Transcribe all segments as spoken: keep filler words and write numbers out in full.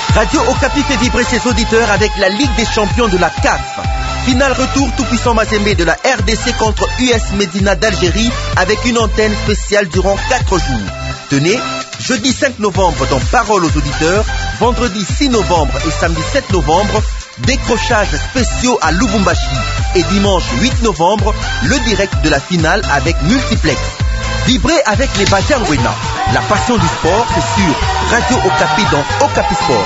Radio Okapi fait vibrer ses auditeurs avec la Ligue des champions de la C A F. Finale retour tout-puissant Mazembe de la R D C contre U S Medina d'Algérie avec une antenne spéciale durant quatre jours. Tenez, jeudi cinq novembre dans Parole aux auditeurs, vendredi six novembre et samedi sept novembre, décrochages spéciaux à Lubumbashi. Et dimanche huit novembre, le direct de la finale avec multiplex. Vibrez avec les Bajanwena. La passion du sport, c'est sur Radio Okapi dans Okapi Sport.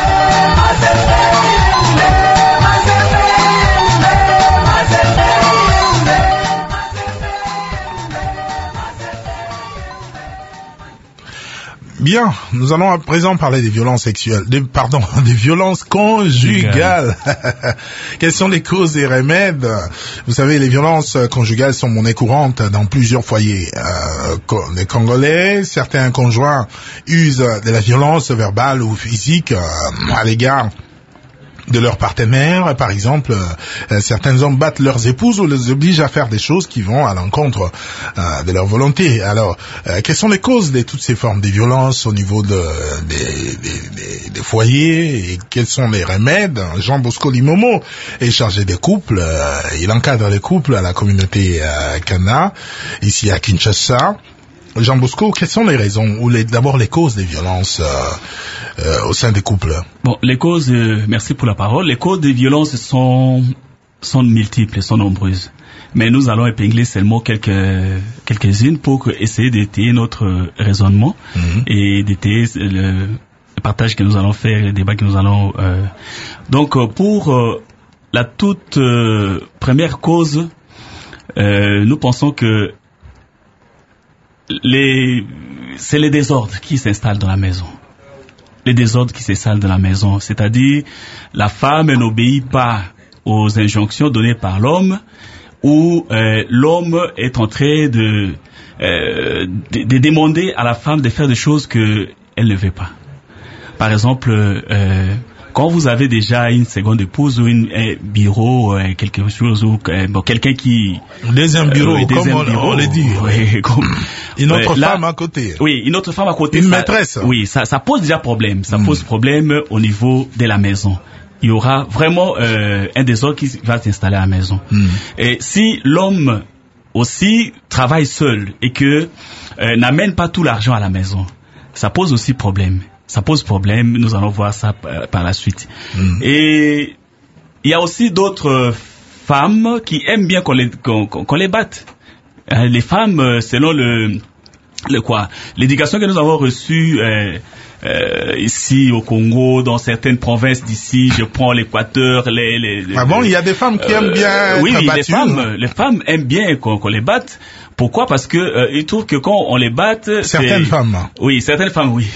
Bien, nous allons à présent parler des violences sexuelles, des, pardon, des violences conjugales. Quelles sont les causes et remèdes? Vous savez, les violences conjugales sont monnaie courante dans plusieurs foyers. Euh, les Congolais, certains conjoints usent de la violence verbale ou physique euh, à l'égard de leurs partenaires. Par exemple, euh, certains hommes battent leurs épouses ou les obligent à faire des choses qui vont à l'encontre euh, de leur volonté. Alors, euh, quelles sont les causes de toutes ces formes de violence au niveau de, des, des, des, des foyers et quels sont les remèdes? Jean Bosco Limomo est chargé des couples. Euh, il encadre les couples à la communauté euh, Kana, ici à Kinshasa. Jean Bosco, quelles sont les raisons ou les, d'abord les causes des violences euh, euh, au sein des couples? Bon, les causes, euh, merci pour la parole. Les causes des violences sont sont multiples, sont nombreuses. Mais nous allons épingler seulement quelques quelques-unes pour essayer d'étayer notre raisonnement mm-hmm. et d'étayer le, le partage que nous allons faire, le débat que nous allons. Euh... Donc, pour euh, la toute euh, première cause, euh, nous pensons que Les, c'est les désordres qui s'installent dans la maison. Les désordres qui s'installent dans la maison. C'est-à-dire, la femme n'obéit pas aux injonctions données par l'homme, ou euh, l'homme est en train de, euh, de, de demander à la femme de faire des choses qu'elle ne veut pas. Par exemple, euh, quand vous avez déjà une seconde épouse ou une, un bureau, euh, quelque chose, ou euh, bon, quelqu'un qui... Deuxième bureau, euh, comme on, bureau, on le dit. Oui, comme, une autre euh, là, femme à côté. Oui, une autre femme à côté. Une ça, maîtresse. Oui, ça, ça pose déjà problème. Ça mm. pose problème au niveau de la maison. Il y aura vraiment euh, un désordre qui va s'installer à la maison. Mm. Et si l'homme aussi travaille seul et que euh, n'amène pas tout l'argent à la maison, ça pose aussi problème. Ça pose problème, nous allons voir ça par la suite. Mm. Et il y a aussi d'autres femmes qui aiment bien qu'on les, qu'on, qu'on les batte. Les femmes, selon le, le quoi, l'éducation que nous avons reçue euh, euh, ici au Congo, dans certaines provinces d'ici, je prends l'Équateur, les, les, les... Ah bon, il y a des femmes qui euh, aiment bien oui, être oui, battues. les femmes, les femmes aiment bien qu'on, qu'on les batte. Pourquoi? Parce que euh, ils trouvent que quand on les batte, certaines c'est... femmes. Oui, certaines femmes, oui.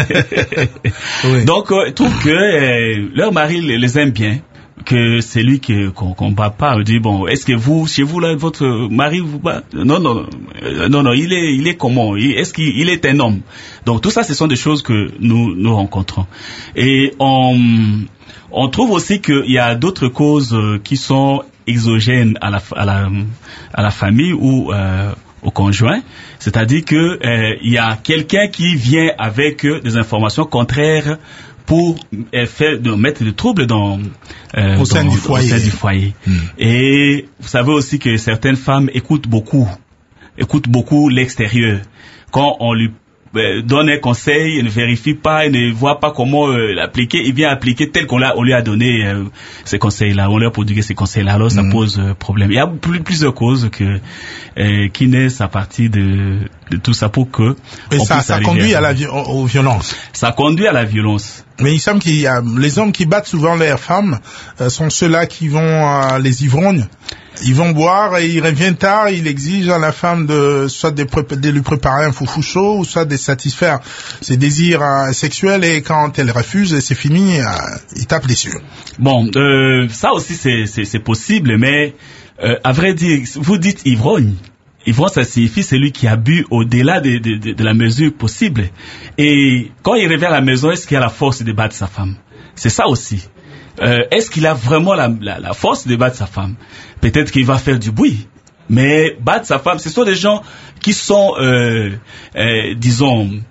oui. Donc, euh, ils trouvent que euh, leur mari les, les aime bien, que c'est lui qui qu'on, qu'on bat pas. On dit bon, est-ce que vous, chez vous là, votre mari vous bat? Non, non, non, euh, non, non. Il est, il est comment? Il, est-ce qu'il il est un homme? Donc tout ça, ce sont des choses que nous nous rencontrons. Et on on trouve aussi qu'il y a d'autres causes qui sont exogènes à la à la à la famille ou euh, au conjoint, c'est-à-dire que euh, il y a quelqu'un qui vient avec euh, des informations contraires pour euh, faire de mettre des troubles dans euh, au sein dans, du foyer. Au sein du foyer. Hmm. Et vous savez aussi que certaines femmes écoutent beaucoup, écoutent beaucoup l'extérieur. Quand on lui donne un conseil, il ne vérifie pas, il ne voit pas comment euh, l'appliquer, il vient appliquer tel qu'on l'a, on lui a donné euh, ces conseils-là, on lui a prodigué ces conseils-là, alors ça mmh. pose euh, problème. Il y a plus, plusieurs causes que euh, qui naissent à partir de, de tout ça pour que et ça, ça conduit à, à la vi- aux violences. Ça conduit à la violence. Mais il semble qu'il y a les hommes qui battent souvent leurs femmes euh, sont ceux-là qui vont euh, les ivrognes. Ils vont boire et ils reviennent tard, ils exigent à la femme de soit de, pré- de lui préparer un foufou chaud ou soit de satisfaire ses désirs euh, sexuels et quand elle refuse, c'est fini, euh, ils tapent les cieux. Bon, euh, ça aussi c'est, c'est, c'est possible, mais euh, à vrai dire, vous dites ivrogne. Ivrogne, ça signifie celui qui a bu au-delà de, de, de, de la mesure possible. Et quand il revient à la maison, est-ce qu'il a la force de battre sa femme? C'est ça aussi. Euh, est-ce qu'il a vraiment la, la, la force de battre sa femme? Peut-être qu'il va faire du bruit, mais battre sa femme, ce sont des gens qui sont, euh, euh, disons,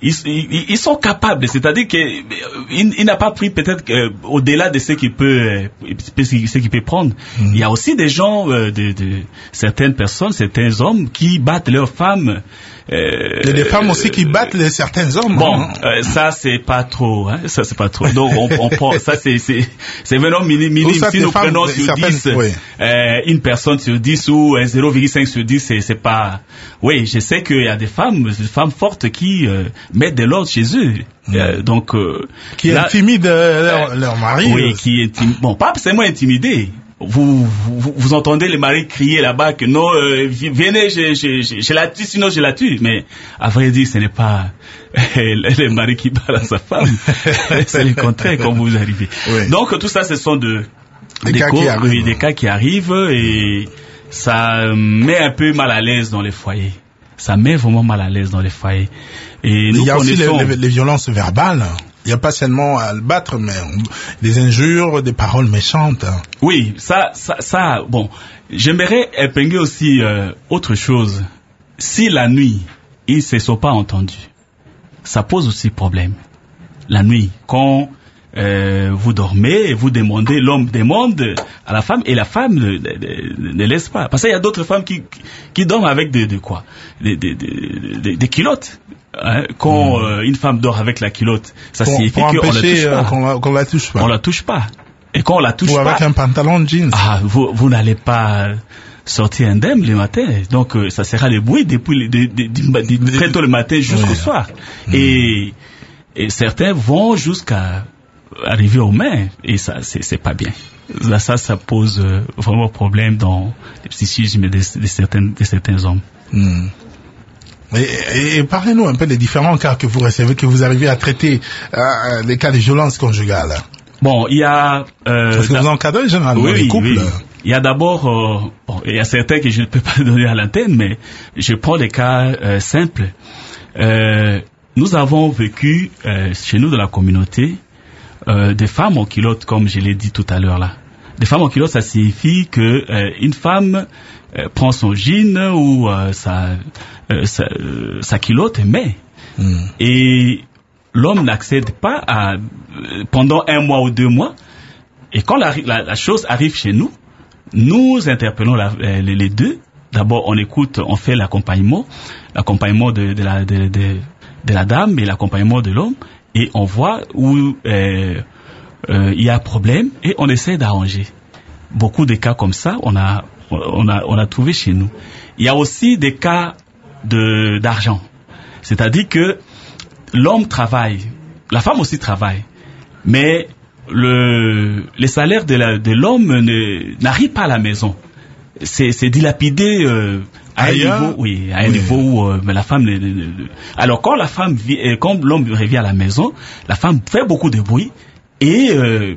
ils, ils, ils sont capables, c'est-à-dire que il, il n'a pas pris peut-être euh, au-delà de ce qu'il peut, euh, ce qu'il peut prendre. Mm. Il y a aussi des gens, euh, de, de certaines personnes, certains hommes qui battent leurs femmes. Euh, Il y a des femmes aussi qui battent les certains hommes. Bon, hein. euh, ça c'est pas trop, hein, ça c'est pas trop. Donc on, on prend, ça c'est c'est c'est vraiment minime. minime. Si nous femmes, prenons sur dix, oui. euh, une personne sur dix ou euh, zéro virgule cinq sur dix, c'est c'est pas. Oui, je sais qu'il y a des femmes, des femmes fortes qui euh, mettent de l'ordre chez eux. Mmh. Euh, donc euh, qui là, intimident euh, leur, leur mari. Oui, aussi. Qui intimident. Bon, pas seulement intimidés. Vous, vous, vous entendez les maris crier là-bas que non, euh, venez, je, je, je, je la tue, sinon je la tue. Mais à vrai dire, ce n'est pas le mari qui bat sa femme, c'est le contraire quand vous arrivez. Oui. Donc tout ça, ce sont de, des, des, cas causes, qui arrivent. des cas qui arrivent et ça met un peu mal à l'aise dans les foyers. Ça met vraiment mal à l'aise dans les foyers. Et nous il y a connaissons... aussi les, les, les violences verbales. Il n'y a pas seulement à le battre, mais des injures, des paroles méchantes. Oui, ça, ça, ça bon, j'aimerais épingler aussi euh, autre chose. Si la nuit, ils ne se sont pas entendus, ça pose aussi problème. La nuit, quand euh, vous dormez et vous demandez, l'homme demande à la femme et la femme ne, ne, ne laisse pas. Parce qu'il y a d'autres femmes qui, qui dorment avec des, de quoi, des, des, des, des culottes. Hein, quand mmh. euh, une femme dort avec la culotte, ça pour, signifie pour qu'on la touche pas. Qu'on la, qu'on la touche pas. On la touche pas. Et quand on la touche Ou pas. Ou avec un pantalon de jeans. Ah, vous, vous n'allez pas sortir indemne le matin. Donc, euh, ça sera le bruit depuis de, de, de, de, très tôt le matin jusqu'au oui. soir. Mmh. Et, et certains vont jusqu'à arriver aux mains. Et ça, c'est, c'est pas bien. Là, ça, ça pose euh, vraiment problème dans le psychisme de, de, certains, de certains hommes. Mmh. Et, et, et parlez-nous un peu des différents cas que vous recevez, que vous arrivez à traiter, euh, les cas de violence conjugale. Bon, il y a... Euh, Parce que vous encadrez généralement oui, les couples. Oui. Il y a d'abord... Euh, bon, il y a certains que je ne peux pas donner à l'antenne, mais je prends des cas euh, simples. Euh, nous avons vécu euh, chez nous dans la communauté euh, des femmes en culotte, comme je l'ai dit tout à l'heure là. Des femmes en culotte, ça signifie que euh, une femme euh, prend son jean ou euh, sa, euh, sa, euh, sa culotte et met. Mm. Et l'homme n'accède pas à euh, pendant un mois ou deux mois. Et quand la, la, la chose arrive chez nous, nous interpellons la, euh, les, les deux. D'abord, on écoute, on fait l'accompagnement, l'accompagnement de, de, la, de, de, de la dame et l'accompagnement de l'homme, et on voit où euh, euh, il y a problème et on essaie d'arranger. Beaucoup de cas comme ça, on a, on a, on a trouvé chez nous. Il y a aussi des cas de d'argent, c'est-à-dire que l'homme travaille, la femme aussi travaille, mais le les salaires de la de l'homme ne n'arrivent pas à la maison. C'est c'est dilapidé euh, à Ailleurs, un niveau, oui, à un oui. niveau où euh, mais la femme. Ne, ne, ne, alors quand la femme vit, euh, quand l'homme revient à la maison, la femme fait beaucoup de bruit et, euh,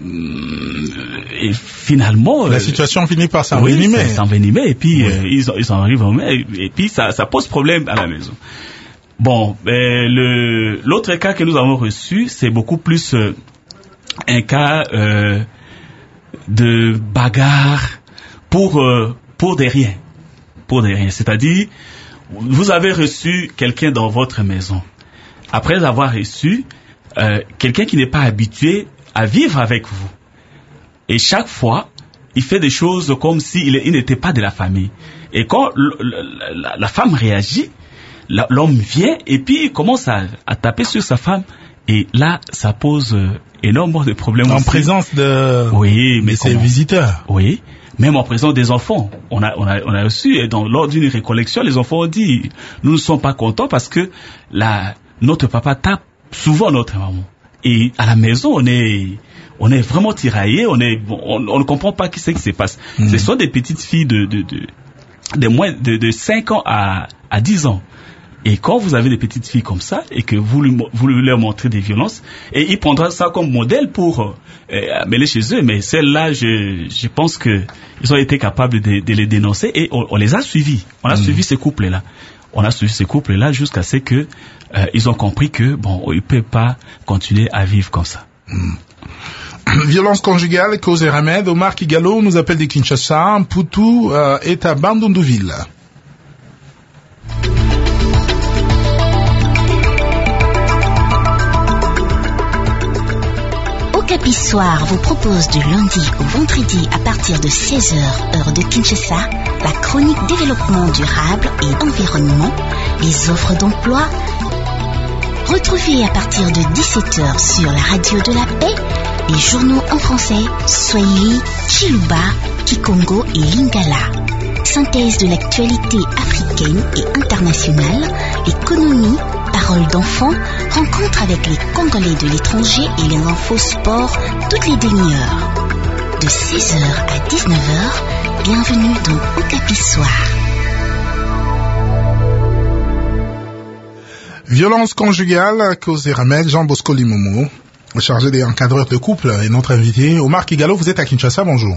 et finalement la euh, situation finit par s'envenimer. Oui, s'envenimer et puis oui. euh, ils ils en arrivent et, et puis ça ça pose problème à la maison. Bon, euh, le l'autre cas que nous avons reçu, c'est beaucoup plus euh, un cas euh, de bagarre pour euh, pour des riens. Pour des riens, c'est-à-dire vous avez reçu quelqu'un dans votre maison. Après avoir reçu euh, quelqu'un qui n'est pas habitué à vivre avec vous. Et chaque fois, il fait des choses comme s'il il n'était pas de la famille. Et quand l- l- la, la femme réagit, la, l'homme vient et puis il commence à, à taper sur sa femme. Et là, ça pose euh, énormément de problèmes en aussi. présence de, oui, mais de ses visiteurs. Oui. Même en présence des enfants, on a, on a, on a reçu, et dans, lors d'une récollection, les enfants ont dit, nous ne sommes pas contents parce que la, notre papa tape souvent notre maman. Et à la maison, on est, on est vraiment tiraillés, on est, on, on ne comprend pas ce qui se passe. Mmh. Ce sont des petites filles de, de, de, de moins de, de cinq ans à, à dix ans. Et quand vous avez des petites filles comme ça et que vous, lui, vous leur montrez des violences, et ils prendront ça comme modèle pour euh, amener chez eux. Mais celles-là, je, je pense que ils ont été capables de, de les dénoncer et on, on les a suivis. On a mmh. suivi ces couples-là. On a suivi ces couples-là jusqu'à ce que euh, ils ont compris que bon, ils ne peuvent pas continuer à vivre comme ça. Mmh. Violence conjugale, cause et remède. Omar Kigalo nous appelle de Kinshasa. Poutou euh, est à Bandundouville. Soir vous propose du lundi au vendredi à partir de seize heures, heure de Kinshasa, la chronique développement durable et environnement, les offres d'emploi. Retrouvez à partir de dix-sept heures sur la radio de la paix les journaux en français, Swahili, Chiluba, Kikongo et Lingala. Synthèse de l'actualité africaine et internationale, économie, paroles d'enfants, rencontre avec les Congolais de l'étranger et les infos sport toutes les demi-heures. De seize heures à dix-neuf heures, bienvenue dans Okapi Soir. Violence conjugale, cause et remèdes, Jean Bosco Limomo, chargé des encadreurs de couple, et notre invité, Omar Kigalo, vous êtes à Kinshasa, bonjour.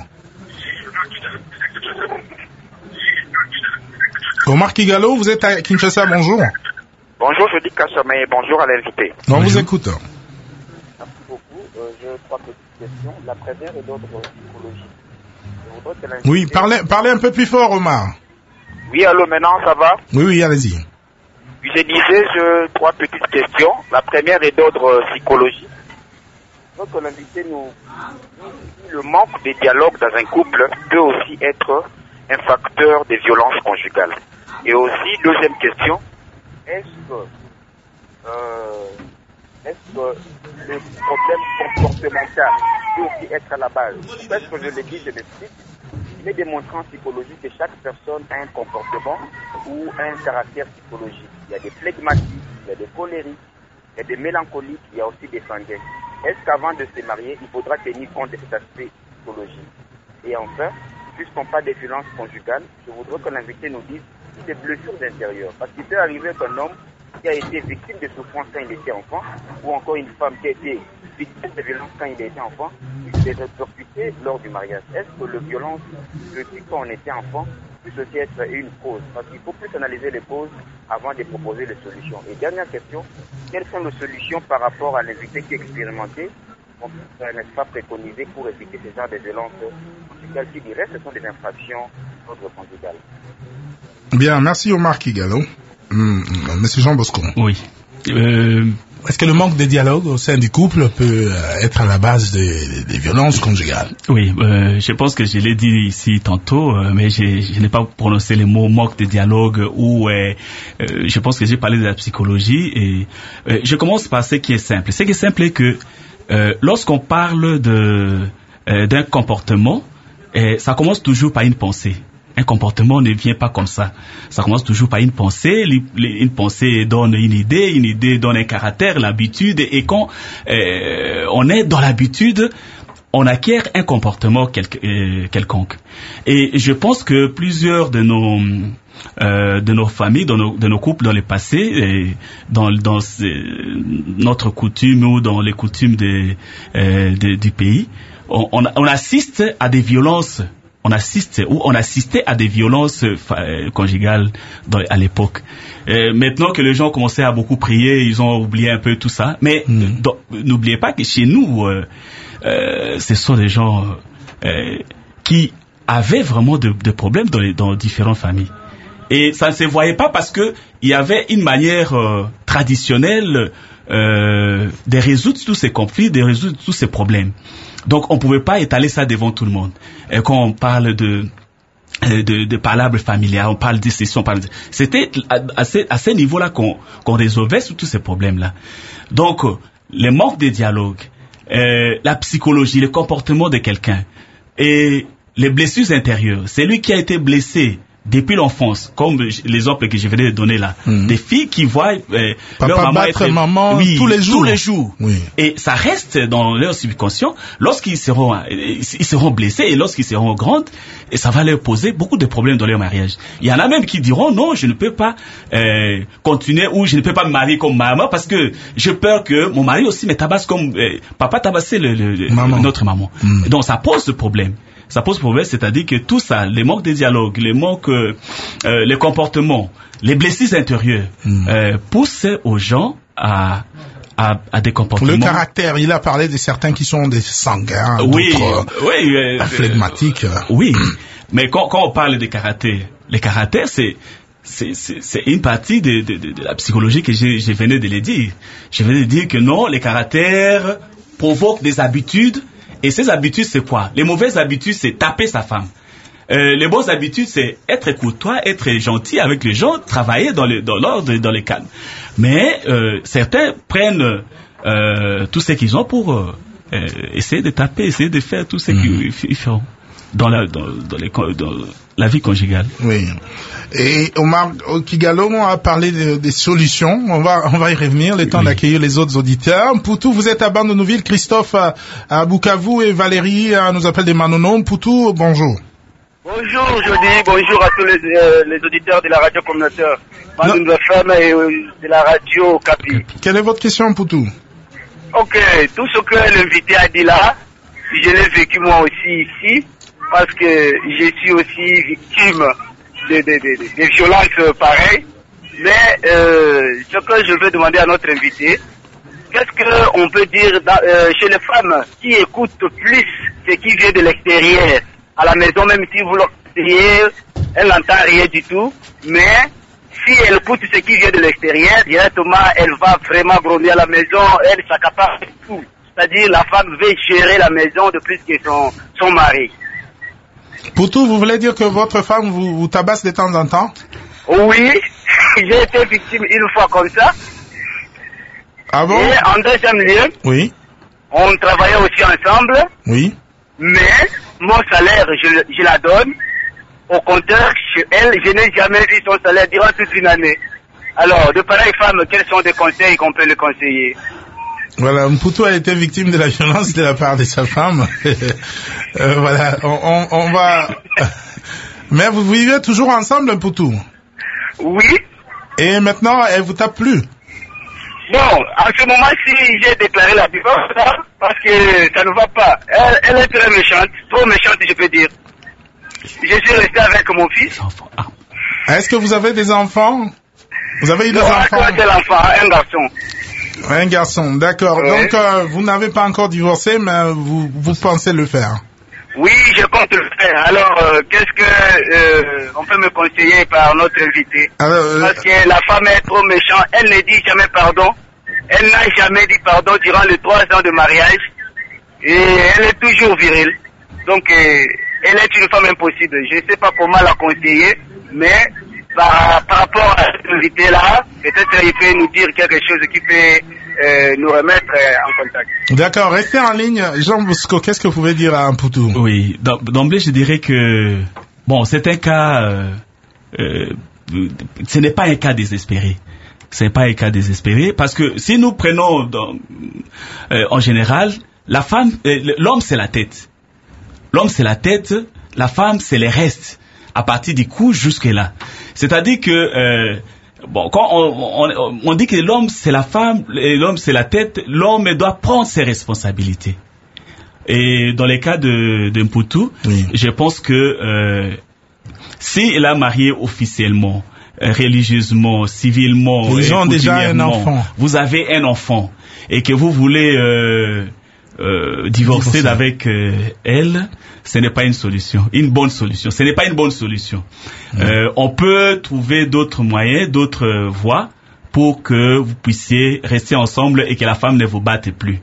Omar Kigalo, vous êtes à Kinshasa, bonjour. Bonjour, je dis Kassame, bonjour à l'invité. On vous écoute. Merci beaucoup. Euh, j'ai trois petites questions. La première est d'ordre psychologique. Oui, parlez, parlez un peu plus fort, Omar. Oui, allô, maintenant, ça va? Oui, oui, allez-y. Je disais, je trois petites questions. La première est d'ordre psychologique. Notre invité nous dit le manque de dialogue dans un couple peut aussi être un facteur de violence conjugale. Et aussi, deuxième question, est-ce que, euh, est-ce que le problème comportemental peut aussi être à la base? Parce que je l'ai dit, je l'explique. Il est démontré en psychologie que chaque personne a un comportement ou un caractère psychologique. Il y a des flegmatiques, il y a des colériques, il y a des mélancoliques, il y a aussi des sanguins. Est-ce qu'avant de se marier, il faudra tenir compte de cet aspect psychologique? Et enfin, puisqu'on parle des violences conjugales, je voudrais que l'invité nous dise des blessures intérieures. Parce qu'il peut arriver qu'un homme qui a été victime de souffrance quand il était enfant, ou encore une femme qui a été victime de violences quand il était enfant, puisse les répercuter lors du mariage. Est-ce que la violence vécue quand on était enfant puisse aussi être une cause? Parce qu'il faut plus analyser les causes avant de proposer les solutions. Et dernière question, quelles sont les solutions par rapport à l'invité qui est expérimenté, on peut, n'est-ce pas, préconiser pour éviter ce genre de violences conjugales qui, dirait, ce sont des infractions d'ordre conjugal? Bien, merci Omar Kigalo. Hum, Monsieur Jean Bosco. Oui. Euh, Est-ce que le manque de dialogue au sein du couple peut être à la base des, des violences conjugales? Oui, euh, je pense que je l'ai dit ici tantôt, euh, mais je, je n'ai pas prononcé les mots manque de dialogue ou euh, euh, je pense que j'ai parlé de la psychologie et euh, je commence par ce qui est simple. Ce qui est simple est que euh, lorsqu'on parle de euh, d'un comportement, euh, ça commence toujours par une pensée. Un comportement ne vient pas comme ça. Ça commence toujours par une pensée. Une pensée donne une idée, une idée donne un caractère, l'habitude. Et quand euh, on est dans l'habitude, on acquiert un comportement quel, euh, quelconque. Et je pense que plusieurs de nos euh, de nos familles, de nos, de nos couples dans le passé, et dans, dans euh, notre coutume ou dans les coutumes de, euh, de, du pays, on, on, on assiste à des violences. On assiste ou on assistait à des violences euh, conjugales dans, à l'époque. Euh, maintenant que les gens commençaient à beaucoup prier, ils ont oublié un peu tout ça. Mais mmh. donc, n'oubliez pas que chez nous, euh, euh, ce sont des gens euh, qui avaient vraiment de, de problèmes dans, les, dans différentes familles. Et ça ne se voyait pas parce que il y avait une manière euh, traditionnelle euh, de résoudre tous ces conflits, de résoudre tous ces problèmes. Donc, on pouvait pas étaler ça devant tout le monde. Et quand on parle de de, de palables familiales, on parle de sessions, on parle de... c'était à, ce, à ce niveau-là qu'on, qu'on résolvait tous ces problèmes-là. Donc, le manque de dialogue, euh, la psychologie, le comportement de quelqu'un et les blessures intérieures. C'est lui qui a été blessé depuis l'enfance, comme l'exemple que je venais de donner là, mmh. des filles qui voient euh, Papa leur maman battre être maman oui, tous les jours, tous les jours. Oui. Et ça reste dans leur subconscient. Lorsqu'ils seront, ils seront blessés et lorsqu'ils seront grands, et ça va leur poser beaucoup de problèmes dans leur mariage. Il y en a même qui diront non, je ne peux pas euh, continuer ou je ne peux pas me marier comme maman parce que j'ai peur que mon mari aussi me tabasse comme euh, papa tabassait le, le, le, maman. notre maman. Mmh. Donc ça pose ce problème. Ça pose problème, c'est-à-dire que tout ça, les manques de dialogue, les manques, euh, euh, les comportements, les blessures intérieures, mmh. euh, poussent aux gens à, à, à des comportements. Le caractère, il a parlé de certains qui sont des sanguins, oui, d'autres oui, euh, flegmatiques. Euh, oui, mais quand, quand on parle de caractère, les caractères, c'est c'est, c'est, c'est une partie de, de, de, de la psychologie que je, je venais de le dire. Je venais de dire que non, les caractères provoquent des habitudes. Et ces habitudes, c'est quoi? Les mauvaises habitudes, c'est taper sa femme. Euh, les bonnes habitudes, c'est être courtois, être gentil avec les gens, travailler dans, le, dans l'ordre, dans les calmes. Mais euh, certains prennent euh, tout ce qu'ils ont pour euh, essayer de taper, essayer de faire tout ce mmh. qu'ils font dans la, dans, dans, les, dans la vie conjugale. Oui. Et Omar Kigalo a parlé de, des solutions. On va, on va y revenir. Le temps oui. d'accueillir les autres auditeurs. Poutou, vous êtes à Bandenouville. Christophe à, à Bukavu et Valérie à, nous appelle des Manonon. Poutou, bonjour. Bonjour, je dis bonjour à tous les, euh, les auditeurs de la radio communautaire Bandenouville F M et euh, de la radio Capi. Quelle est votre question, Poutou? Ok, tout ce que l'invité a dit là, je l'ai vécu moi aussi ici, parce que je suis aussi victime de, de, de, de violences pareilles. Mais euh, ce que je veux demander à notre invité, qu'est-ce qu'on peut dire dans, euh, chez les femmes qui écoutent plus ce qui vient de l'extérieur à la maison, même si vous l'observez, elle n'entend rien du tout, mais si elle écoute ce qui vient de l'extérieur, directement, elle va vraiment gronder à la maison, elle s'accapare de tout. C'est-à-dire, la femme veut gérer la maison de plus que son, son mari. Poutou, vous voulez dire que votre femme vous, vous tabasse de temps en temps? Oui, j'ai été victime une fois comme ça. Ah bon? Et en deuxième lieu, oui. On travaillait aussi ensemble. Oui. Mais mon salaire, je, je la donne. Au compteur, chez elle, je n'ai jamais vu son salaire durant toute une année. Alors, de pareilles femmes, quels sont des conseils qu'on peut le conseiller? Voilà, Poutou a été victime de la violence de la part de sa femme. euh, voilà, on, on, on va... Mais vous vivez toujours ensemble, Poutou? Oui. Et maintenant, elle vous tape plus? Bon, en ce moment-ci, j'ai déclaré la divorce, parce que ça ne va pas. Elle, elle est très méchante, trop méchante, je peux dire. Je suis resté avec mon fils. Est-ce que vous avez des enfants? Vous avez eu des non, enfants? Un seul enfant, un garçon. Un garçon, d'accord. Oui. Donc, euh, vous n'avez pas encore divorcé, mais vous, vous pensez le faire? Oui, je compte le faire. Alors, euh, qu'est-ce que euh, on peut me conseiller par notre invité? Alors, euh, Parce que la femme est trop méchante, elle ne dit jamais pardon. Elle n'a jamais dit pardon durant les trois ans de mariage. Et elle est toujours virile. Donc, euh, elle est une femme impossible. Je ne sais pas comment la conseiller, mais par, par rapport à cette invité-là, peut-être il peut nous dire quelque chose qui peut euh, nous remettre euh, en contact. D'accord, restez en ligne. Jean Bosco, qu'est-ce que vous pouvez dire à Poutou? Oui, d'emblée, je dirais que, bon, c'est un cas, euh, euh, ce n'est pas un cas désespéré. Ce n'est pas un cas désespéré, parce que si nous prenons, dans, euh, en général, la femme, euh, l'homme c'est la tête. L'homme c'est la tête, la femme c'est les restes, à partir du cou jusque là. C'est-à-dire que, euh, bon, quand on, on, on dit que l'homme c'est la femme, et l'homme c'est la tête, l'homme doit prendre ses responsabilités. Et dans les cas de, de Poutou, oui. Je pense que euh, s'il a marié officiellement, euh, religieusement, civilement, ils ont déjà un enfant. Vous avez un enfant et que vous voulez euh, euh, divorcer d'avec euh, elle, ce n'est pas une solution, une bonne solution. Ce n'est pas une bonne solution. Mmh. Euh, on peut trouver d'autres moyens, d'autres voies pour que vous puissiez rester ensemble et que la femme ne vous batte plus.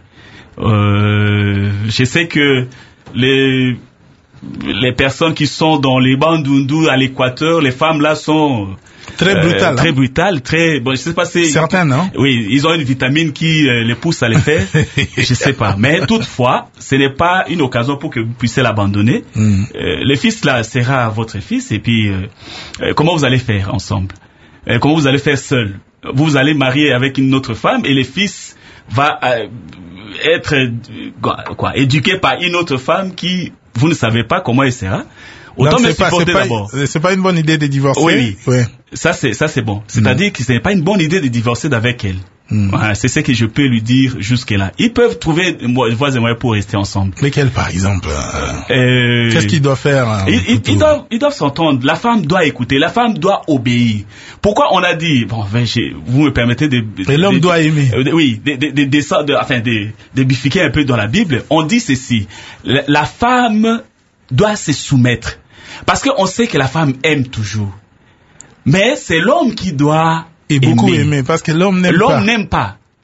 Euh, je sais que les les personnes qui sont dans les Bandundu à l'équateur, les femmes là sont très brutales, euh, très hein? brutales, très bon. Je sais pas si certains non. Oui, ils ont une vitamine qui euh, les pousse à les faire. Je sais pas, mais toutefois, ce n'est pas une occasion pour que vous puissiez l'abandonner. Mm. Euh, le fils là sera votre fils et puis euh, euh, comment vous allez faire ensemble? Euh, comment vous allez faire seul? Vous allez marier avec une autre femme et le fils va euh, être quoi, quoi, éduqué par une autre femme qui vous ne savez pas comment elle sera. Autant me supporter d'abord. C'est pas une bonne idée de divorcer. Oui, oui. Ça c'est ça c'est bon. C'est-à-dire mm. que ce n'est pas une bonne idée de divorcer d'avec elle. Mm. Voilà, c'est ce que je peux lui dire jusque-là. Ils peuvent trouver voies et moyens pour rester ensemble. Lesquels par exemple? euh, Qu'est-ce qu'ils doivent faire? Hein, ils, ils, ils doivent ils doivent s'entendre. La femme doit écouter. La femme doit obéir. Pourquoi on a dit bon, ben, vous me permettez de. Et l'homme doit aimer. Euh, oui, de de de, de, de enfin de, de bifurquer un peu dans la Bible. On dit ceci: la, la femme doit se soumettre. Parce qu'on sait que la femme aime toujours. Mais c'est l'homme qui doit et beaucoup aimer. aimer, parce que l'homme n'aime pas. L'homme n'aime pas.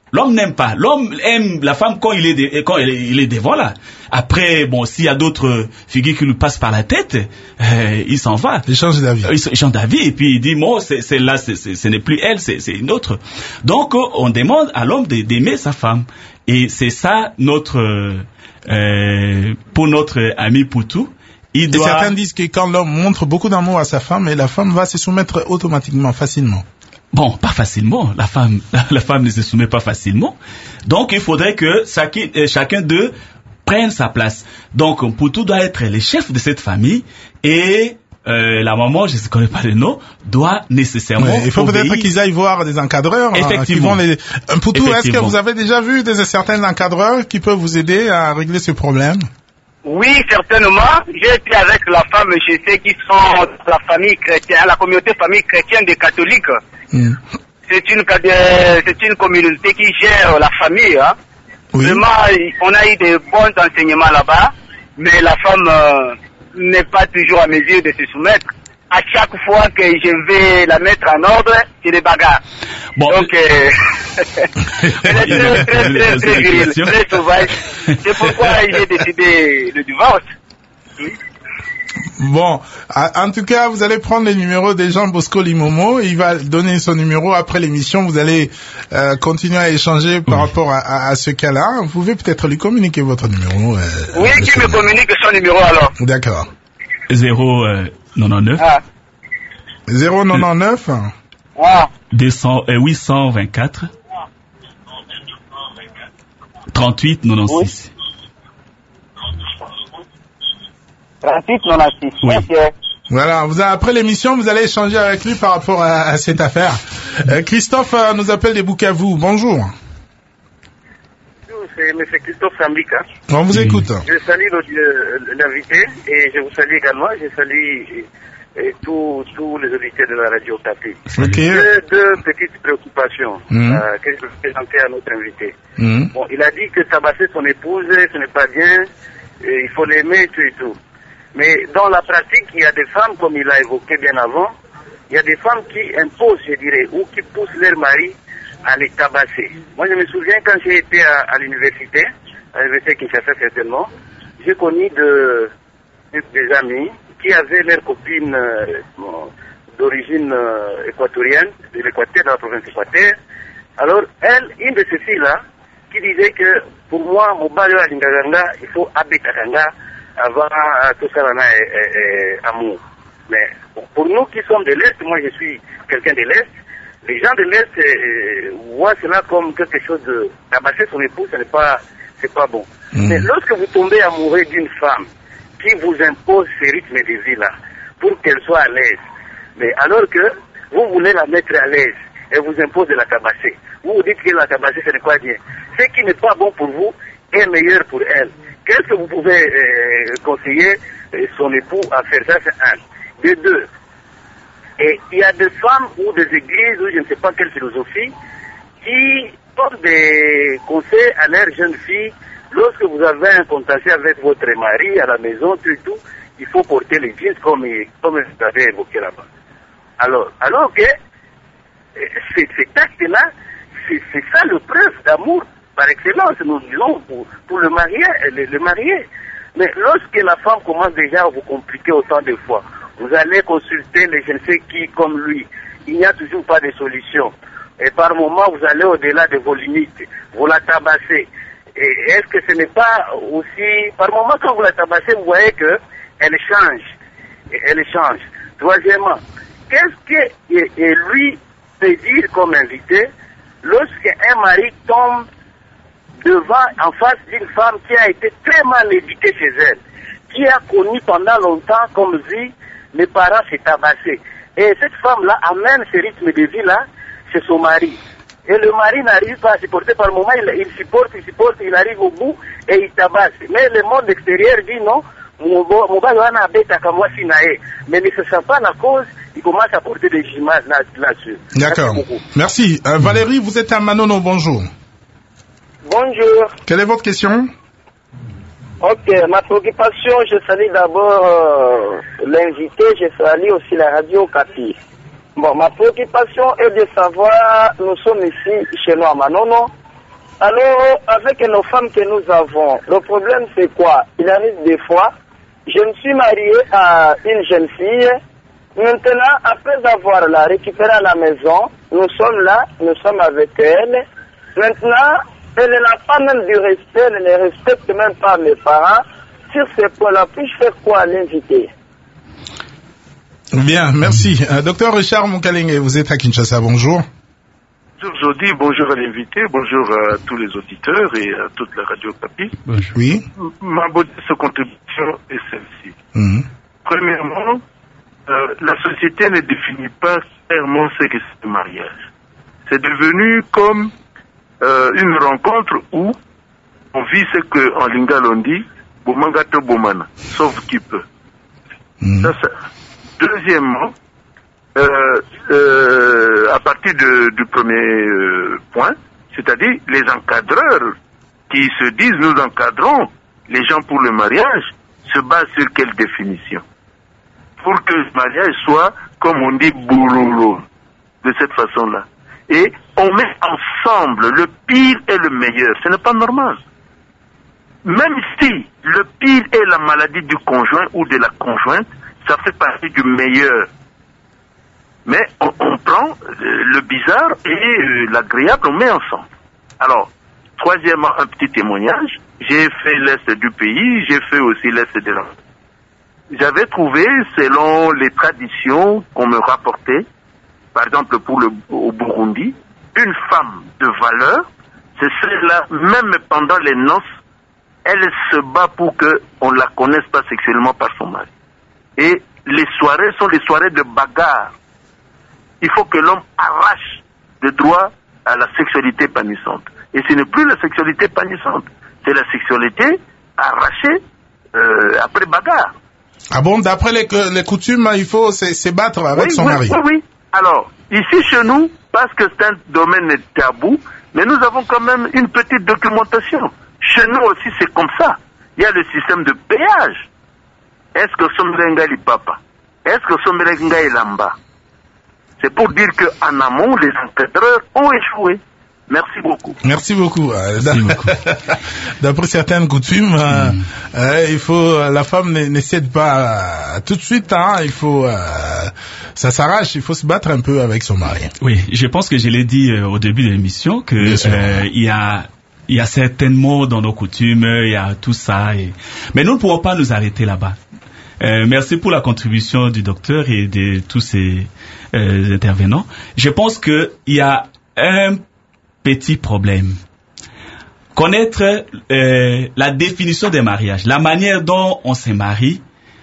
L'homme n'aime pas. L'homme aime la femme quand il est, de, quand il est devant là. Après, bon, s'il y a d'autres figures qui lui passent par la tête, euh, il s'en va. Il change d'avis. Il change d'avis et puis il dit, moi, c'est, c'est là, c'est, c'est, ce n'est plus elle, c'est, c'est une autre. Donc, on demande à l'homme de, d'aimer sa femme. Et c'est ça notre, euh, pour notre ami Poutou. Il doit... Et certains disent que quand l'homme montre beaucoup d'amour à sa femme, et la femme va se soumettre automatiquement, facilement. Bon, pas facilement. La femme, la femme ne se soumet pas facilement. Donc, il faudrait que chacun, chacun d'eux prenne sa place. Donc, Poutou doit être le chef de cette famille et euh, la maman, je ne connais pas le nom, doit nécessairement. Ouais, il faut obéir. peut-être qu'ils aillent voir des encadreurs. Effectivement. Hein, qui vont les... Poutou, est-ce que vous avez déjà vu des, certains encadreurs qui peuvent vous aider à régler ce problème? Oui, certainement. J'ai été avec la femme, je sais, qui sont la famille chrétienne, la communauté famille chrétienne des catholiques. Mm. C'est une, c'est une communauté qui gère la famille. Hein. Oui. Vraiment, on a eu de bons enseignements là-bas, mais la femme euh, n'est pas toujours à mesure de se soumettre. À chaque fois que je vais la mettre en ordre, c'est des bagarres. Bon. Donc, euh, elle est très, très, très, très virile, très sauvage. C'est pourquoi j'ai décidé le divorce. Oui. Bon, en tout cas, vous allez prendre les numéros de Jean Bosco Limomo. Il va donner son numéro après l'émission. Vous allez euh, continuer à échanger par oui. rapport à, à, à ce cas-là. Vous pouvez peut-être lui communiquer votre numéro. Euh, oui, qui me communique son numéro alors. D'accord. zéro quatre-vingt-dix-neuf. Ah. zéro quatre-vingt-dix-neuf. Ah. deux cents, euh, huit cent vingt-quatre. trente-huit quatre-vingt-seize. trente-huit quatre-vingt-seize. Oui. Okay. Voilà, vous avez, après l'émission, vous allez échanger avec lui par rapport à, à cette affaire. Euh, Christophe euh, nous appelle des Bukavu. Bonjour. C'est M. Christophe Sambika. On vous écoute. Je salue l'invité et je vous salue également. Je salue et tous, tous les auditeurs de la radio Tapi. Okay. Deux, deux petites préoccupations mmh. euh, que je vais présenter à notre invité. Mmh. Bon, il a dit que tabasser son épouse, ce n'est pas bien, et il faut l'aimer, tout et tout. Mais dans la pratique, il y a des femmes, comme il a évoqué bien avant, il y a des femmes qui imposent, je dirais, ou qui poussent leur mari à les tabasser. Moi, je me souviens quand j'ai été à, à l'université, à l'université Kinshasa certainement, j'ai connu de, de, des amis qui avaient leurs copines euh, d'origine euh, équatorienne, de l'Équateur, de la province d'Équateur. Alors, elle, une de ces filles-là, qui disait que pour moi, mon bal à l'Ingaganga, il faut abetakanga avant euh, tout ça, là, est, est, est amour. Mais bon, pour nous qui sommes de l'Est, moi je suis quelqu'un de l'Est, les gens de l'Est euh, voient cela comme quelque chose de tabasser son épouse, ce n'est pas, c'est pas bon. Mmh. Mais lorsque vous tombez amoureux d'une femme qui vous impose ces rythmes de vie-là, pour qu'elle soit à l'aise, mais alors que vous voulez la mettre à l'aise, elle vous impose de la tabasser. Vous vous dites que la tabasser, ce n'est pas bien. Ce qui n'est pas bon pour vous est meilleur pour elle. Qu'est-ce que vous pouvez euh, conseiller euh, son époux à faire ça? C'est un. De deux. Et il y a des femmes ou des églises, ou je ne sais pas quelle philosophie, qui donnent des conseils à leurs jeunes filles. Lorsque vous avez un contentieux avec votre mari à la maison, tout et tout, il faut porter les jeans comme, comme vous avez évoqué là-bas. Alors, alors que cet acte-là, c'est, c'est ça le preuve d'amour par excellence, nous disons, pour, pour le marié, le, le marié. Mais lorsque la femme commence déjà à vous compliquer autant de fois, vous allez consulter les je ne sais qui comme lui, il n'y a toujours pas de solution. Et par moment, vous allez au-delà de vos limites, vous la tabassez. Et est-ce que ce n'est pas aussi, par moment quand vous la tabassez, vous voyez que elle change, elle change. Troisièmement, qu'est-ce que et, et lui peut dire comme invité lorsqu'un mari tombe devant, en face d'une femme qui a été très mal éduquée chez elle, qui a connu pendant longtemps, comme dit, les parents s'est tabassé. Et cette femme-là amène ce rythme de vie-là chez son mari. Et le mari n'arrive pas à supporter par moment, il, il supporte, il supporte, il arrive au bout et il tabasse. Mais le monde extérieur dit non, mais ne se sent pas la cause, il commence à porter des images là, là-dessus. D'accord. Merci. Merci. Euh, Valérie, vous êtes à Manono, bonjour. Bonjour. Quelle est votre question? Ok, ma préoccupation, je salue d'abord euh, l'invité, je salue aussi la radio Capi. Bon, ma préoccupation est de savoir, nous sommes ici chez nous à Manono, Alors, avec nos femmes que nous avons, le problème c'est quoi? Il arrive des fois, je me suis marié à une jeune fille. Maintenant, après avoir la récupérée à la maison, nous sommes là, nous sommes avec elle. Maintenant, elle n'a pas même du respect, elle ne respecte même pas mes parents. Sur ce point-là, puis-je faire quoi à l'inviter? Bien, merci. Euh, docteur Richard Mukalenge, vous êtes à Kinshasa, bonjour. Bonjour Jody, bonjour à l'invité, bonjour à tous les auditeurs et à toute la radio Papi. Bonjour. Oui. Ma modeste contribution est celle-ci. Mmh. Premièrement, euh, la société ne définit pas clairement ce que c'est le mariage. C'est devenu comme euh, une rencontre où on vit ce qu'en lingala on dit, Bomangato Bomana, sauf qui peut. Mmh. Ça, ça. Deuxièmement, euh, euh, à partir de, du premier euh, point, c'est-à-dire les encadreurs qui se disent nous encadrons les gens pour le mariage, se basent sur quelle définition? Pour que le mariage soit, comme on dit, boulolo, de cette façon-là. Et on met ensemble le pire et le meilleur. Ce n'est pas normal. Même si le pire est la maladie du conjoint ou de la conjointe, ça fait partie du meilleur. Mais on, on prend euh, le bizarre et euh, l'agréable, on met ensemble. Alors, troisièmement, un petit témoignage. J'ai fait l'Est du pays, j'ai fait aussi l'Est de l'Europe. J'avais trouvé, selon les traditions qu'on me rapportait, par exemple pour le au Burundi, une femme de valeur, c'est celle-là, même pendant les noces, elle se bat pour qu'on ne la connaisse pas sexuellement par son mari. Et les soirées sont des soirées de bagarre. Il faut que l'homme arrache le droit à la sexualité épanouissante. Et ce n'est plus la sexualité épanouissante, c'est la sexualité arrachée euh, après bagarre. Ah bon, d'après les, les coutumes, il faut se, se battre avec oui, son oui, mari. Oui, oui. Alors, ici chez nous, parce que c'est un domaine tabou, mais nous avons quand même une petite documentation. Chez nous aussi, c'est comme ça. Il y a le système de péage. Est-ce que Sommerenga li papa? Est-ce que Sommerenga est lamba? C'est pour dire qu'en amont, les encadreurs ont échoué. Merci beaucoup. Merci beaucoup. Merci beaucoup. D'après certaines coutumes, mm. euh, il faut la femme ne cède pas euh, tout de suite. Hein, il faut, euh, ça s'arrache. Il faut se battre un peu avec son mari. Oui, je pense que je l'ai dit euh, au début de l'émission que euh, il y a il y a certains mots dans nos coutumes, il y a tout ça. Et... Mais nous ne pourrons pas nous arrêter là-bas. Euh, merci pour la contribution du docteur et de tous ces euh, intervenants. Je pense que il y a un petit problème. Connaître euh, la définition des mariages, la manière dont on se marie,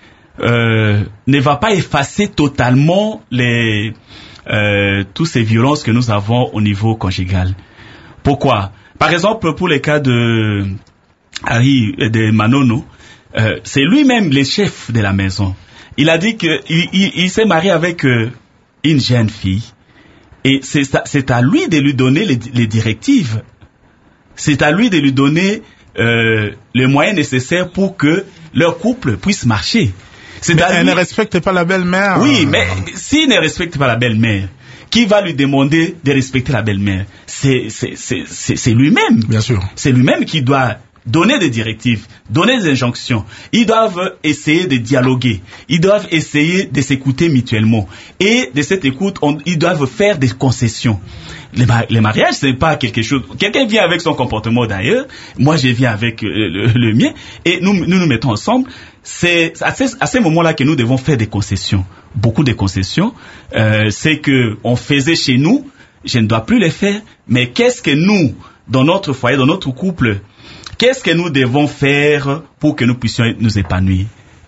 euh, ne va pas effacer totalement les euh, toutes ces violences que nous avons au niveau conjugal. Pourquoi? Par exemple, pour les cas de Harry de Manono, euh, c'est lui-même le chef de la maison. Il a dit que il, il, il s'est marié avec euh, une jeune fille. Et c'est, c'est à lui de lui donner les, les directives. C'est à lui de lui donner euh, les moyens nécessaires pour que leur couple puisse marcher. C'est mais à elle lui... ne respecte pas la belle-mère. Oui, mais s'il ne respecte pas la belle-mère, qui va lui demander de respecter la belle-mère? C'est, c'est, c'est, c'est, c'est lui-même. Bien sûr. C'est lui-même qui doit donner des directives, donner des injonctions. Ils doivent essayer de dialoguer. Ils doivent essayer de s'écouter mutuellement. Et de cette écoute, on, ils doivent faire des concessions. Les, les mariages, c'est pas quelque chose... Quelqu'un vient avec son comportement d'ailleurs. Moi, je viens avec euh, le, le mien. Et nous, nous nous mettons ensemble. C'est à ces, à ces moments-là que nous devons faire des concessions. Beaucoup de concessions. Euh, c'est que on faisait chez nous. Je ne dois plus les faire. Mais qu'est-ce que nous, dans notre foyer, dans notre couple... Qu'est-ce que nous devons faire pour que nous puissions nous épanouir?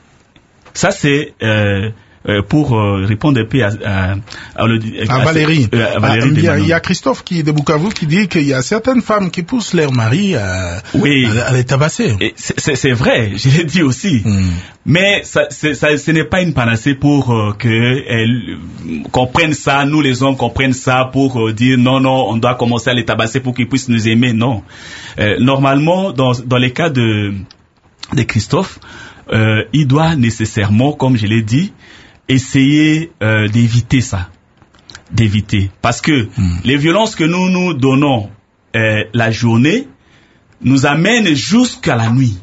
Ça, c'est euh, euh, pour euh, répondre un peu à, à, à, à, à Valérie. Euh, à Valérie ah, il, y a, il y a Christophe qui est de Bukavu qui dit qu'il y a certaines femmes qui poussent leur mari à, oui. à, à les tabasser. Et c'est, c'est, c'est vrai, je l'ai dit aussi. Mm. Mais ça, c'est, ça, ce n'est pas une panacée pour euh, qu'elles comprennent ça, nous les hommes comprennent ça pour euh, dire non, non, on doit commencer à les tabasser pour qu'ils puissent nous aimer. Non. Euh, normalement, dans, dans les cas de, de Christophe, euh, il doit nécessairement, comme je l'ai dit, essayer euh, d'éviter ça. D'éviter. Parce que mm. les violences que nous nous donnons euh, la journée nous amène jusqu'à la nuit.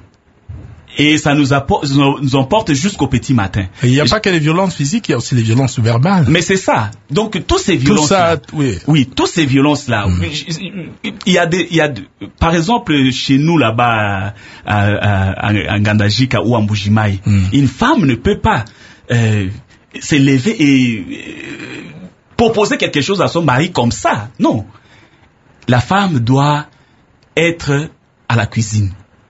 Et ça nous, apporte, nous emporte jusqu'au petit matin. Il n'y a pas que les violences physiques, il y a aussi les violences verbales. Mais c'est ça. Donc, tous ces violences Tout ça, oui. Oui, tous ces violences-là. Mm. Il y a des, il y a de, par exemple, chez nous, là-bas, à, à, à, à Ngandajika ou à Mbujimaï, mm. une femme ne peut pas, euh, s'élever et, euh, proposer quelque chose à son mari comme ça. Non. La femme doit être à la cuisine.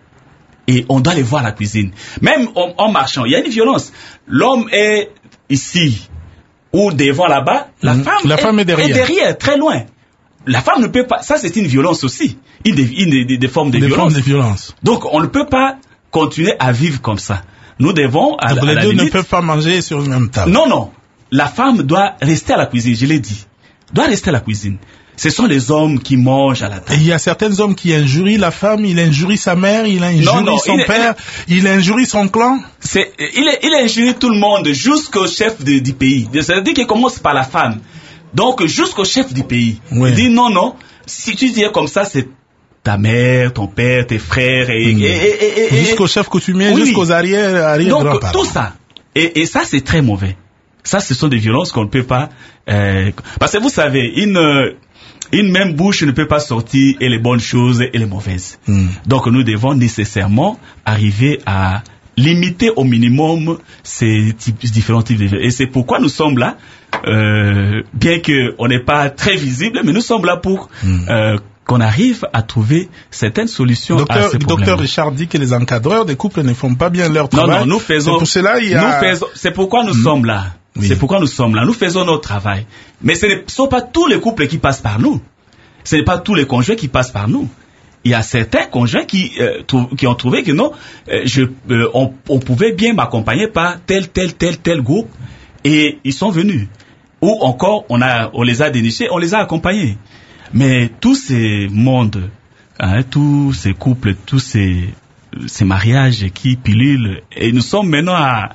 Et on doit les voir à la cuisine. Même en, en marchant, il y a une violence. L'homme est ici ou devant là-bas, la mmh. femme, la est, femme est, derrière. est derrière, très loin. La femme ne peut pas... Ça, c'est une violence aussi. Une des, une des, des, des formes de des violence. Formes de violence. Donc, on ne peut pas continuer à vivre comme ça. Nous devons... À, Donc, à les la deux limite, ne peuvent pas manger sur une même table. Non, non. La femme doit rester à la cuisine, je l'ai dit. Doit rester à la cuisine. Ce sont les hommes qui mangent à la table. Et il y a certains hommes qui injurient la femme, il injurie sa mère, il injurie non, non, son il père, est, il, il injurie son clan. C'est, il, est, il injurie tout le monde jusqu'au chef de, du pays. C'est-à-dire qu'il commence par la femme. Donc jusqu'au chef du pays. Oui. Il dit non, non, si tu dis comme ça, c'est ta mère, ton père, tes frères, et, mmh. et, et, et, et jusqu'au chef coutumier, oui. jusqu'aux arrière, arrière Donc grands-parents. tout ça. Et, et ça, c'est très mauvais. Ça, ce sont des violences qu'on ne peut pas... Euh, parce que vous savez, une... Une même bouche ne peut pas sortir et les bonnes choses et les mauvaises. Mm. Donc nous devons nécessairement arriver à limiter au minimum ces types, différents types de violences. Et c'est pourquoi nous sommes là, euh, bien qu'on n'est pas très visible, mais nous sommes là pour mm. euh, qu'on arrive à trouver certaines solutions docteur, à ces problèmes. Docteur Richard dit que les encadreurs des couples ne font pas bien leur travail. Non, non, nous faisons... C'est pour cela, il y a... nous faisons, c'est pourquoi nous mm. sommes là. Oui. C'est pourquoi nous sommes là. Nous faisons notre travail. Mais ce ne sont pas tous les couples qui passent par nous. Ce n'est pas tous les conjoints qui passent par nous. Il y a certains conjoints qui, euh, trou- qui ont trouvé que non, euh, je, euh, on, on pouvait bien m'accompagner par tel, tel, tel, tel groupe. Et ils sont venus. Ou encore, on, a, on les a dénichés, on les a accompagnés. Mais tous ces mondes, hein, tous ces couples, tous ces, ces mariages qui pilulent, et nous sommes maintenant à...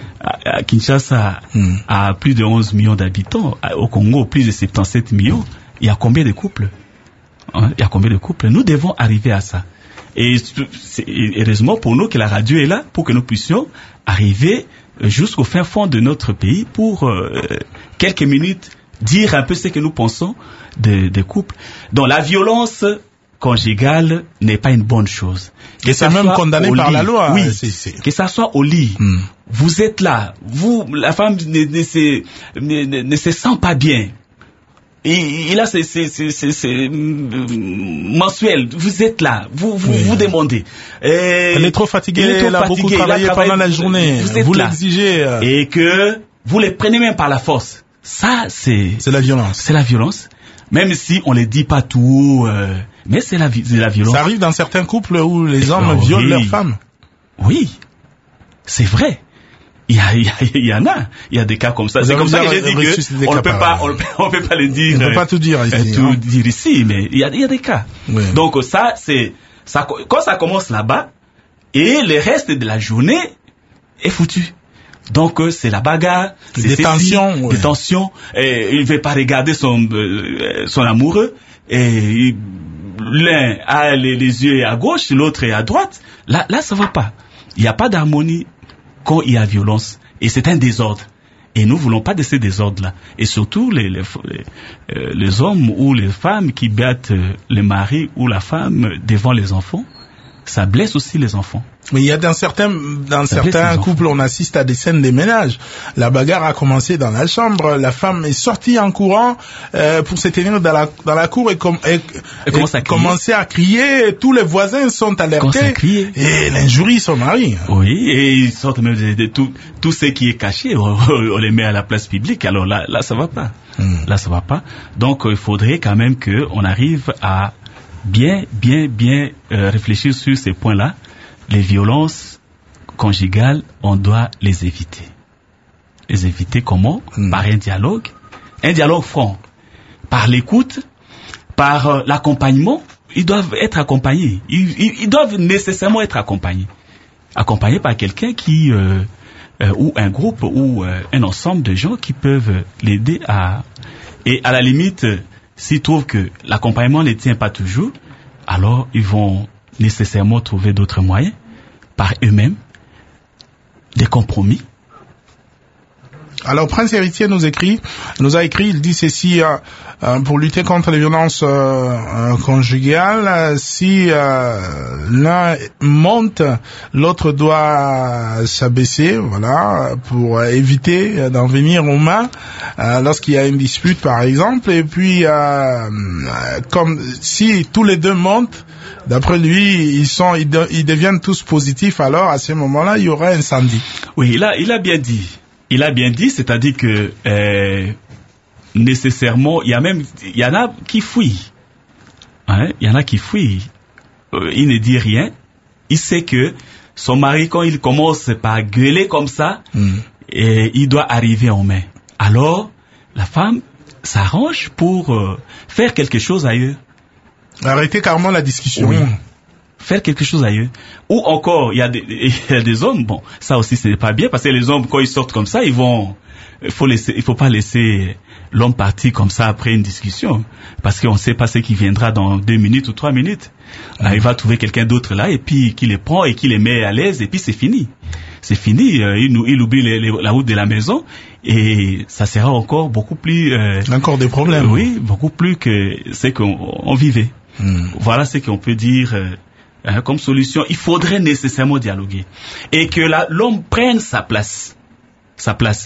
à Kinshasa, hmm. à plus de onze millions d'habitants, au Congo, plus de soixante-dix-sept millions, il y a combien de couples? Hein? Il y a combien de couples? Nous devons arriver à ça. Et c'est heureusement pour nous que la radio est là, pour que nous puissions arriver jusqu'au fin fond de notre pays pour euh, quelques minutes dire un peu ce que nous pensons des de couples. Donc la violence conjugale n'est pas une bonne chose. Que c'est même condamné par lit, la loi. Oui, c'est, c'est... que ça soit au lit. Hmm. Vous êtes là, vous, la femme ne, ne, se, ne, ne, ne se sent pas bien. Et, et là, c'est, c'est, c'est, c'est, c'est mensuel. Vous êtes là, vous, vous, oui. vous demandez. Et elle est trop fatiguée, elle, est trop elle a fatiguée, beaucoup travaillé travaille, pendant la journée. Vous, vous l'exigez. Euh... Et que vous les prenez même par la force. Ça, c'est... C'est la violence. C'est la violence. Même si on ne les dit pas tout, euh, mais c'est la, c'est la violence. Ça arrive dans certains couples où les hommes oh, violent oui. leurs femmes. Oui, c'est vrai. Il y, a, il, y a, il y en a, il y a des cas comme ça. Vous c'est comme ça que j'ai dit que on ne peut pas, on ne peut, on peut pas le dire. On ne peut pas tout dire ici. Euh, tout hein. dire ici, mais il y a, il y a des cas. Oui. Donc ça, c'est, ça, quand ça commence là-bas, et le reste de la journée est foutu. Donc c'est la bagarre, c'est des tensions, ouais. des tensions. Et il ne veut pas regarder son euh, son amoureux. Et l'un a les, les yeux à gauche, l'autre est à droite. Là, là, ça va pas. Il n'y a pas d'harmonie quand il y a violence. Et c'est un désordre. Et nous voulons pas de ces désordres-là. Et surtout les les, les, euh, les hommes ou les femmes qui battent euh, le mari ou la femme devant les enfants, ça blesse aussi les enfants. Mais il y a dans certains, dans ça certains couples, on assiste à des scènes de ménage. La bagarre a commencé dans la chambre, la femme est sortie en courant euh, pour se tenir dans la, dans la cour et, com et, et, commence à commencer à crier. Tous les voisins sont alertés et elle injurie son mari. Oui, et ils sortent même de, de tout, tout ce qui est caché, on, on les met à la place publique. Alors là, là ça va pas. Hmm. Là, ça va pas. Donc, il faudrait quand même que on arrive à bien, bien, bien euh, réfléchir sur ces points-là. Les violences conjugales, on doit les éviter. Les éviter comment? mmh. Par un dialogue. Un dialogue franc. Par l'écoute, par euh, l'accompagnement. Ils doivent être accompagnés. Ils, ils, ils doivent nécessairement être accompagnés. Accompagnés par quelqu'un qui, euh, euh, ou un groupe, ou euh, un ensemble de gens qui peuvent l'aider à... Et à la limite, s'ils trouvent que l'accompagnement ne tient pas toujours, alors ils vont nécessairement trouver d'autres moyens par eux-mêmes, des compromis. Alors, Prince Héritier nous écrit, nous a écrit, il dit ceci, euh, euh, pour lutter contre les violences euh, euh, conjugales, euh, si euh, l'un monte, l'autre doit s'abaisser, voilà, pour éviter d'en venir aux mains euh, lorsqu'il y a une dispute, par exemple. Et puis, euh, comme si tous les deux montent, d'après lui, ils sont, ils, de, ils deviennent tous positifs. Alors, à ce moment-là, il y aura incendie. Oui, il a, il a bien dit. Il a bien dit, c'est-à-dire que euh, nécessairement, il y a même, il y en a qui fuient. Hein? Il y en a qui fuient. Euh, il ne dit rien. Il sait que son mari, quand il commence par gueuler comme ça, mm. et il doit arriver en main. Alors, la femme s'arrange pour euh, faire quelque chose ailleurs. Arrêter carrément la discussion. Oui. Faire quelque chose ailleurs. Ou encore, il y a des, il y a des hommes, bon, ça aussi c'est pas bien, parce que les hommes, quand ils sortent comme ça, ils vont, il faut laisser, il faut pas laisser l'homme partir comme ça après une discussion, parce qu'on sait pas ce qui viendra dans deux minutes ou trois minutes. Là, il va trouver quelqu'un d'autre là, et puis qui les prend et qui les met à l'aise, et puis c'est fini. C'est fini, euh, il, il oublie les, les, la route de la maison, et ça sera encore beaucoup plus... Euh, encore des problèmes. Euh, oui, beaucoup plus que ce qu'on on vivait. Hmm. Voilà ce qu'on peut dire... Euh, Hein, comme solution, il faudrait nécessairement dialoguer et que la, l'homme prenne sa place, sa place.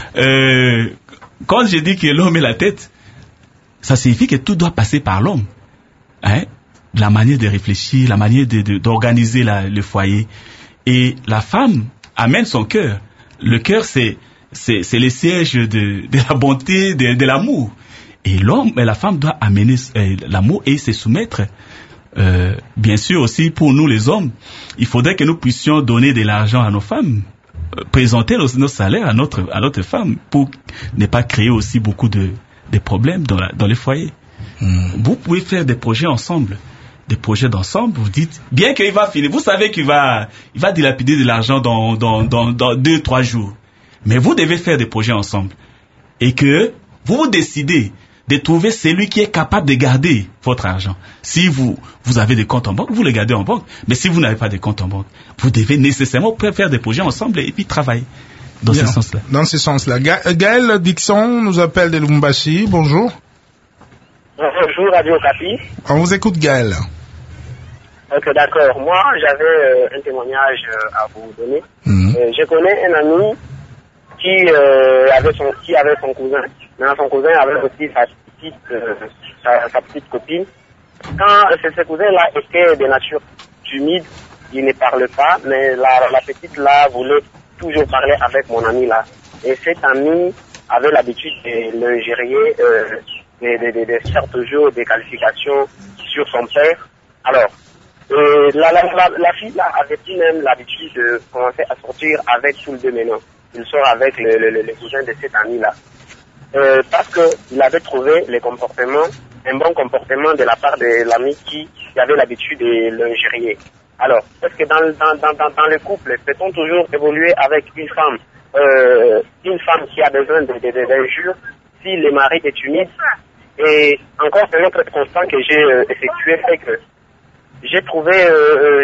Euh, quand je dis que l'homme est la tête, ça signifie que tout doit passer par l'homme. Hein, la manière de réfléchir, la manière de, de, d'organiser la, le foyer. Et la femme amène son cœur. Le cœur, c'est, c'est, c'est le siège de, de la bonté, de, de l'amour. Et l'homme et la femme doivent amener euh, l'amour et se soumettre. Euh, bien sûr aussi pour nous les hommes, il faudrait que nous puissions donner de l'argent à nos femmes, euh, présenter nos, nos salaires à notre à notre femme pour ne pas créer aussi beaucoup de, de problèmes dans, la, dans les foyers. Mmh. Vous pouvez faire des projets ensemble, des projets d'ensemble. Vous dites bien qu'il va finir, vous savez qu'il va il va dilapider de l'argent dans dans dans, dans deux trois jours, mais vous devez faire des projets ensemble et que vous vous décidez de trouver celui qui est capable de garder votre argent. Si vous, vous avez des comptes en banque, vous les gardez en banque. Mais si vous n'avez pas de comptes en banque, vous devez nécessairement faire des projets ensemble et puis travailler dans Bien, ce sens-là. Dans ce sens-là. Ga- Gaël Dixon nous appelle de Lubumbashi. Bonjour. Bonjour, Radio Capi. On vous écoute, Gaël. Ok, d'accord. Moi, j'avais euh, un témoignage euh, à vous donner. Mmh. Euh, je connais un ami qui, euh, avait son, qui avait son cousin. Maintenant, son cousin avait aussi sa petite, euh, sa, sa petite copine. Quand ce, ce cousin-là était de nature timide, il ne parle pas, mais la, la petite là voulait toujours parler avec mon ami là. Et cet ami avait l'habitude de l'ingérer, euh, de, de, de, de faire toujours des qualifications sur son père. Alors, euh, la, la, la, la fille là avait pris même l'habitude de commencer à sortir avec tout le deux maintenant. Il sort avec le, le, le, le cousin de cet ami là. Euh, parce que il avait trouvé les comportements, un bon comportement de la part de l'ami qui, qui avait l'habitude de l'injurier. Alors, est-ce que dans, dans, dans, dans le couple, peut-on toujours évoluer avec une femme, euh, une femme qui a besoin d'injures, si le mari est humide? Et encore un autre constat que j'ai euh, effectué, c'est que j'ai trouvé, euh,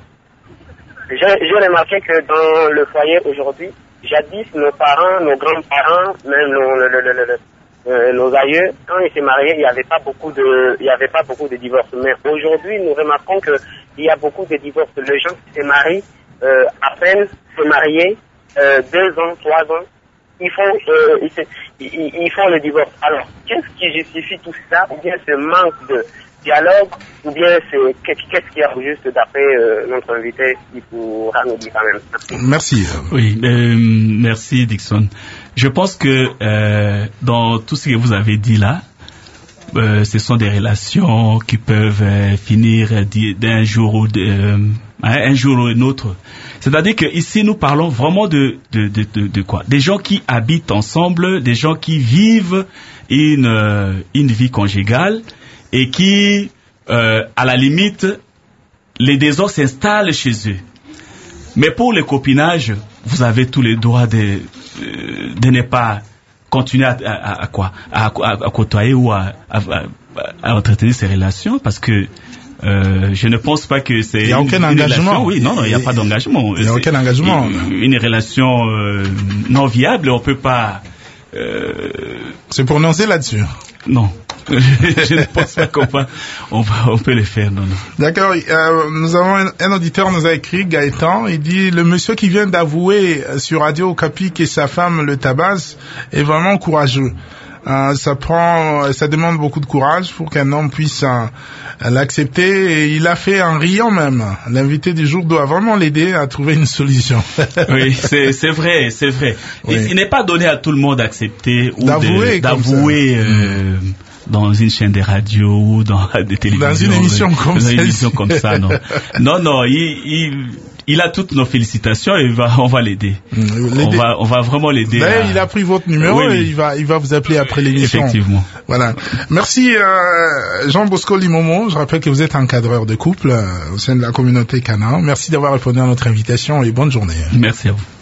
j'ai, j'ai remarqué que dans le foyer aujourd'hui, jadis, nos parents, nos grands-parents, même nos, le, le, le, le, euh, nos aïeux, quand ils se mariaient, il n'y avait pas beaucoup de, il n'y avait pas beaucoup de divorces. Mais aujourd'hui, nous remarquons que il y a beaucoup de divorces. Les gens qui se marient, euh, à peine se marier, euh, deux ans, trois ans, ils font, euh, ils, se, ils, ils font le divorce. Alors, qu'est-ce qui justifie tout ça? Ou bien ce manque de dialogue, ou bien c'est qu'est-ce qu'il y a juste d'après euh, notre invité qui pourra nous dire quand même. Merci. Oui, euh, merci Dixon. Je pense que euh, dans tout ce que vous avez dit là, euh, ce sont des relations qui peuvent euh, finir d'un jour ou de, euh, un jour ou un autre. C'est-à-dire que ici nous parlons vraiment de de, de de de quoi? Des gens qui habitent ensemble, des gens qui vivent une euh, une vie conjugale. Et qui, euh, à la limite, les désordres s'installent chez eux. Mais pour le copinage, vous avez tous les droits de, euh, de ne pas continuer à, à, à quoi, à, à, à côtoyer ou à, à, à entretenir ces relations, parce que Euh, je ne pense pas que c'est. Il n'y a aucun une, engagement. Une relation, oui, non, non, il n'y a pas d'engagement. Il n'y a aucun engagement. Une, une relation euh, non viable, on peut pas. Euh... Se prononcer là-dessus. Non, je ne pense pas qu'on va, on va, on peut le faire, non, non. D'accord. Euh, nous avons un, un auditeur nous a écrit, Gaëtan. Il dit le monsieur qui vient d'avouer sur Radio Okapi que sa femme le tabasse est vraiment courageux. Euh, ça prend, ça demande beaucoup de courage pour qu'un homme puisse euh, l'accepter, et il a fait en riant même. L'invité du jour doit vraiment l'aider à trouver une solution. Oui, c'est, c'est vrai, c'est vrai. Oui. Il, il n'est pas donné à tout le monde d'accepter ou d'avouer, de, d'avouer euh, mmh. dans une chaîne de radio ou dans des télévisions. Dans une émission comme dans ça. Une émission comme ça, non. Non, non, il, il, il a toutes nos félicitations et il va, on va l'aider. Mmh, on va, on va vraiment l'aider. Ben, à... il a pris votre numéro, oui, et oui. il va, il va vous appeler après l'émission. Effectivement. Voilà. Merci, euh, Jean Bosco Limomo. Je rappelle que vous êtes encadreur de couple euh, au sein de la communauté Canaan. Merci d'avoir répondu à notre invitation et bonne journée. Merci à vous.